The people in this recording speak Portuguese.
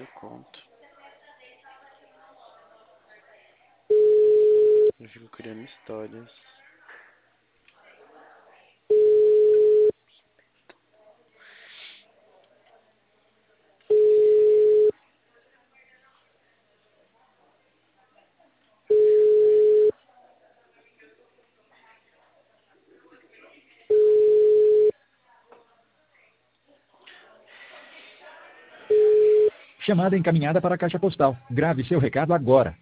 eu conto. Eu fico criando histórias. Chamada encaminhada para a caixa postal. Grave seu recado agora.